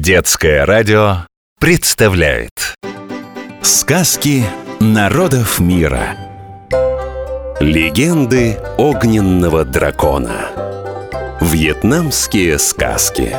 Детское радио представляет сказки народов мира. Легенды огненного дракона. Вьетнамские сказки.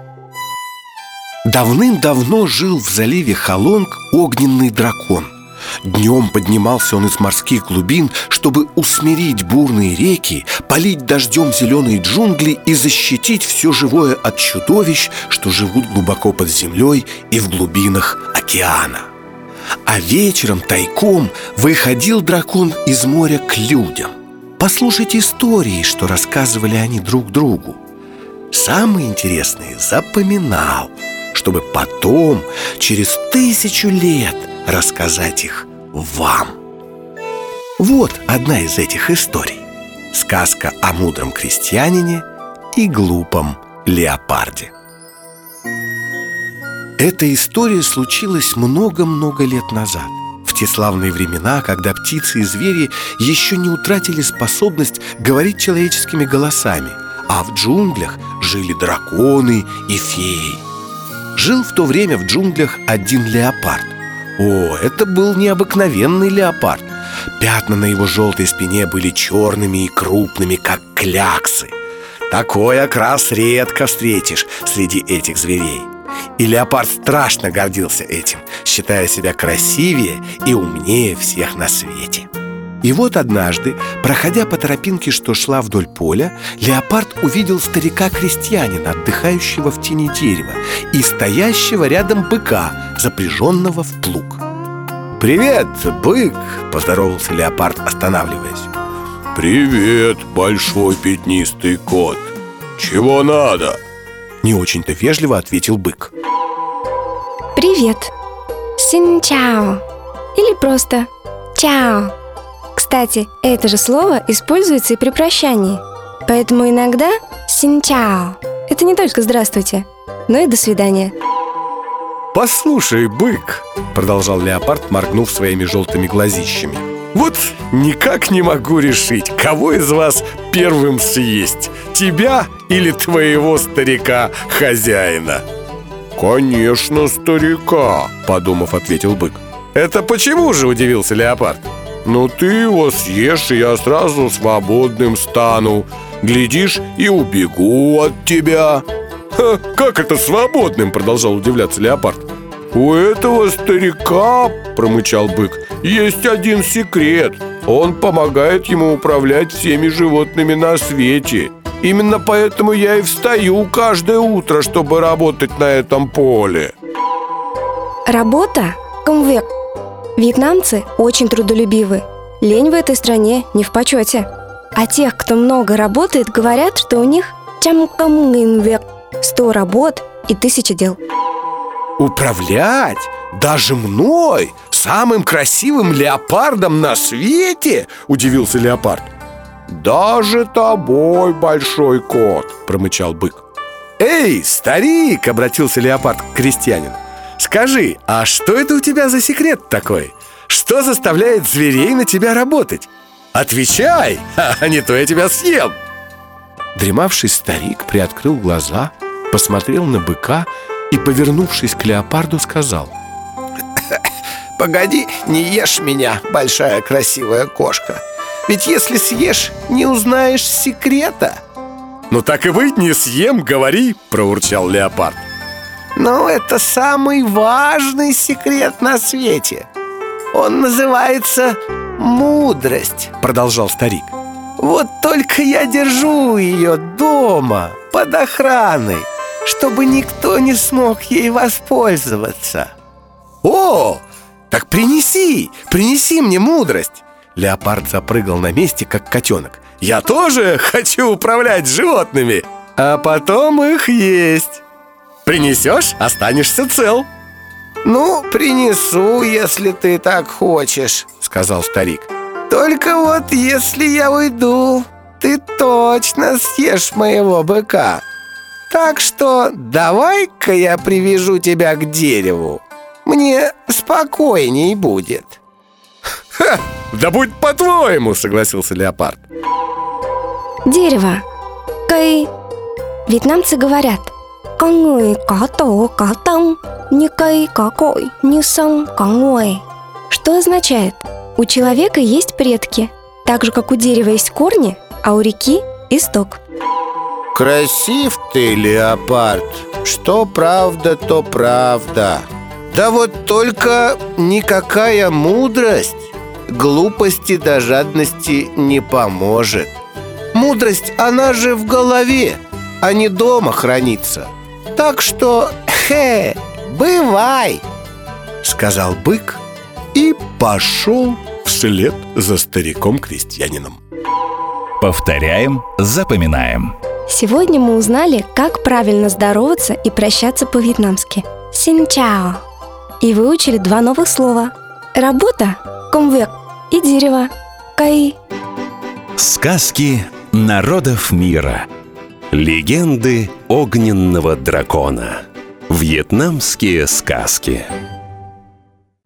Давным-давно жил в заливе Халонг огненный дракон. Днем поднимался он из морских глубин, чтобы усмирить бурные реки, полить дождем зеленые джунгли и защитить все живое от чудовищ, что живут глубоко под землей и в глубинах океана. А вечером тайком выходил дракон из моря к людям послушать истории, что рассказывали они друг другу. Самые интересные запоминал, чтобы потом, через 1000 лет, рассказать их вам. Вот одна из этих историй. Сказка о мудром крестьянине и глупом леопарде. Эта история случилась много-много лет назад, в те славные времена, когда птицы и звери еще не утратили способность говорить человеческими голосами, а в джунглях жили драконы и феи. Жил в то время в джунглях один леопард. О, это был необыкновенный леопард. Пятна на его желтой спине были черными и крупными, как кляксы. Такой окрас редко встретишь среди этих зверей. И леопард страшно гордился этим, считая себя красивее и умнее всех на свете. И вот однажды, проходя по тропинке, что шла вдоль поля, леопард увидел старика-крестьянина, отдыхающего в тени дерева, и стоящего рядом быка, запряженного в плуг. «Привет, бык!» — поздоровался леопард, останавливаясь. «Привет, большой пятнистый кот! Чего надо?» Не очень-то вежливо ответил бык. Привет! Син-чао! Или просто чао! Кстати, это же слово используется и при прощании. Поэтому иногда син-чао – это не только «здравствуйте», но и «до свидания». «Послушай, бык!» – продолжал леопард, моргнув своими желтыми глазищами. «Вот никак не могу решить, кого из вас первым съесть, тебя или твоего старика-хозяина?» «Конечно, старика!» – подумав, ответил бык. «Это почему же?» – удивился леопард. «Ну ты его съешь, и я сразу свободным стану. Глядишь, и убегу от тебя». «Ха, как это свободным?» – продолжал удивляться леопард. «У этого старика, — промычал бык, — есть один секрет. Он помогает ему управлять всеми животными на свете. Именно поэтому я и встаю каждое утро, чтобы работать на этом поле». Работа – комвек. Вьетнамцы очень трудолюбивы. Лень в этой стране не в почете. А тех, кто много работает, говорят, что у них чамкамгинвек – 100 работ и 1000 дел. «Управлять? Даже мной? Самым красивым леопардом на свете?» – удивился леопард. «Даже тобой, большой кот!» – промычал бык. «Эй, старик!» – обратился леопард к крестьянину. «Скажи, а что это у тебя за секрет такой? Что заставляет зверей на тебя работать? Отвечай, а не то я тебя съем!» Дремавший старик приоткрыл глаза, посмотрел на быка и, повернувшись к леопарду, сказал: «Погоди, не ешь меня, большая красивая кошка. Ведь если съешь, не узнаешь секрета». «Ну так и быть, не съем, говори!» – проурчал леопард. «Но это самый важный секрет на свете. Он называется мудрость», — продолжал старик. «Вот только я держу ее дома, под охраной, чтобы никто не смог ей воспользоваться». «О, так принеси мне мудрость!» Леопард запрыгал на месте, как котенок. «Я тоже хочу управлять животными, а потом их есть. Принесешь, останешься цел». «Ну, принесу, если ты так хочешь», — сказал старик. «Только вот если я уйду, ты точно съешь моего быка. Так что давай-ка я привяжу тебя к дереву. Мне спокойней будет». «Ха, да будь по-твоему», — согласился леопард. Дерево. Кай. Вьетнамцы говорят: Có người có tổ, có tông, ни cây, có cội, ни sông, có nguой. Что означает? У человека есть предки, так же, как у дерева есть корни, а у реки – исток. Красив ты, леопард, что правда, то правда. Да вот только никакая мудрость глупости до жадности не поможет. Мудрость, она же в голове, а не дома хранится. Так что, бывай, сказал бык и пошел вслед за стариком-крестьянином. Повторяем, запоминаем. Сегодня мы узнали, как правильно здороваться и прощаться по-вьетнамски. Xin chào. И выучили 2 новых слова. Работа – công и дерево – cây. Сказки народов мира. Легенды огненного дракона. Вьетнамские сказки.